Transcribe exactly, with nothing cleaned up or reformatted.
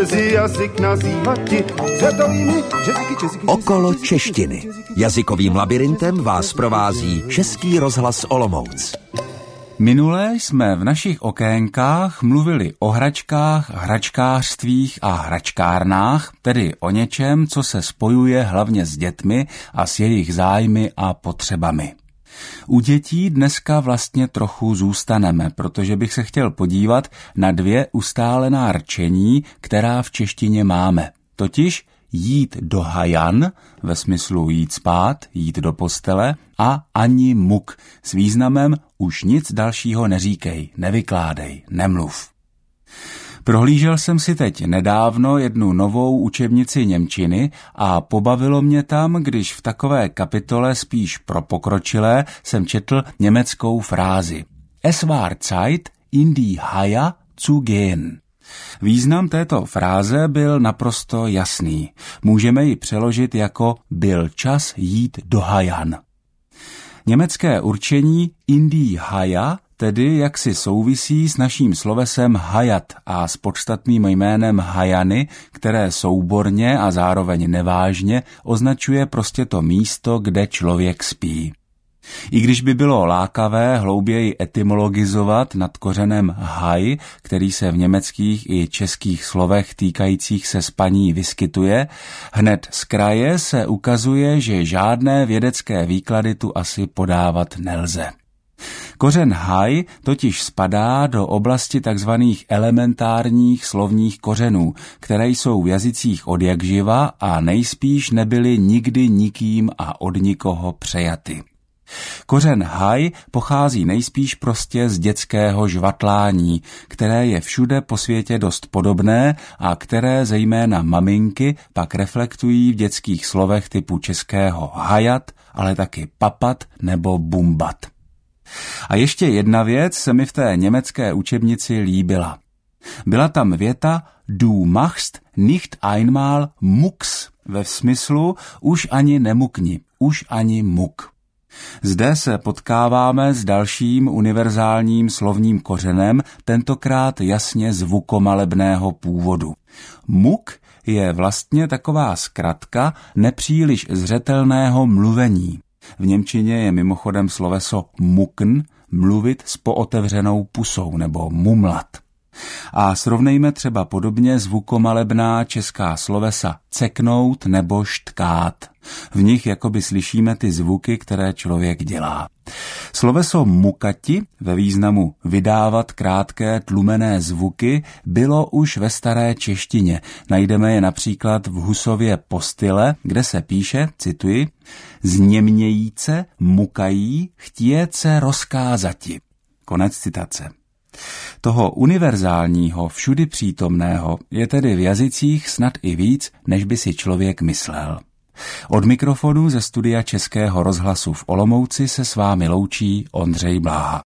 cizí jazyk nazývati světovými jazyky, jazyky, Okolo češtiny. Jazykovým labirintem vás provází Český rozhlas Olomouc. Minule jsme v našich okénkách mluvili o hračkách, hračkářstvích a hračkárnách, tedy o něčem, co se spojuje hlavně s dětmi a s jejich zájmy a potřebami. U dětí dneska vlastně trochu zůstaneme, protože bych se chtěl podívat na dvě ustálená rčení, která v češtině máme. Totiž jít do hajan, ve smyslu jít spát, jít do postele, a ani muk s významem už nic dalšího neříkej, nevykládej, nemluv. Prohlížel jsem si teď nedávno jednu novou učebnici němčiny a pobavilo mě tam, když v takové kapitole spíš pro pokročilé jsem četl německou frázi Es war Zeit, in die Haie zu gehen. Význam této fráze byl naprosto jasný. Můžeme ji přeložit jako byl čas jít do hajan. Německé určení in die Haie tedy jaksi souvisí s naším slovesem hajat a s podstatným jménem hajany, které souborně a zároveň nevážně označuje prostě to místo, kde člověk spí. I když by bylo lákavé hlouběji etymologizovat nad kořenem haj, který se v německých i českých slovech týkajících se spaní vyskytuje, hned z kraje se ukazuje, že žádné vědecké výklady tu asi podávat nelze. Kořen haj totiž spadá do oblasti takzvaných elementárních slovních kořenů, které jsou v jazycích odjakživa a nejspíš nebyly nikdy nikým a od nikoho přejaty. Kořen haj pochází nejspíš prostě z dětského žvatlání, které je všude po světě dost podobné a které zejména maminky pak reflektují v dětských slovech typu českého hajat, ale taky papat nebo bumbat. A ještě jedna věc se mi v té německé učebnici líbila. Byla tam věta Du machst nicht einmal mucks, ve smyslu už ani nemukni, už ani muk. Zde se potkáváme s dalším univerzálním slovním kořenem, tentokrát jasně zvukomalebného původu. Muk je vlastně taková zkratka nepříliš zřetelného mluvení. V němčině je mimochodem sloveso mukn, mluvit s pootevřenou pusou nebo mumlat. A srovnejme třeba podobně zvukomalebná česká slovesa ceknout nebo štkát. V nich jakoby slyšíme ty zvuky, které člověk dělá. Sloveso mukati ve významu vydávat krátké tlumené zvuky bylo už ve staré češtině. Najdeme je například v Husově Postyle, kde se píše, cituji, zněmnějíce, mukají, chtějece rozkázati. Konec citace. Toho univerzálního, všudy přítomného je tedy v jazycích snad i víc, než by si člověk myslel. Od mikrofonu ze studia Českého rozhlasu v Olomouci se s vámi loučí Ondřej Bláha.